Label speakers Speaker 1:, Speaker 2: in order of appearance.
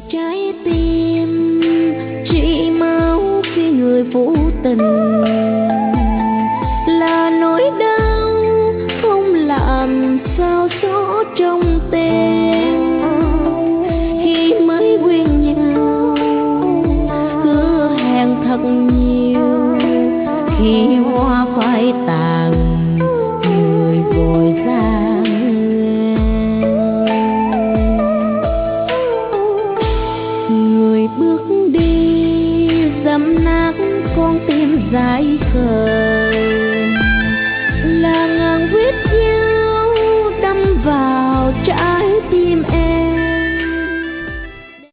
Speaker 1: trái tim trị máu khi người phụ tình là nỗi đau không làm sao xóa trong tim. Khi mới quen nhau hứa hẹn thật nhiều, khi hoa phai tàn người vội ra. Người bước đi dẫm nát con tim dại khờ,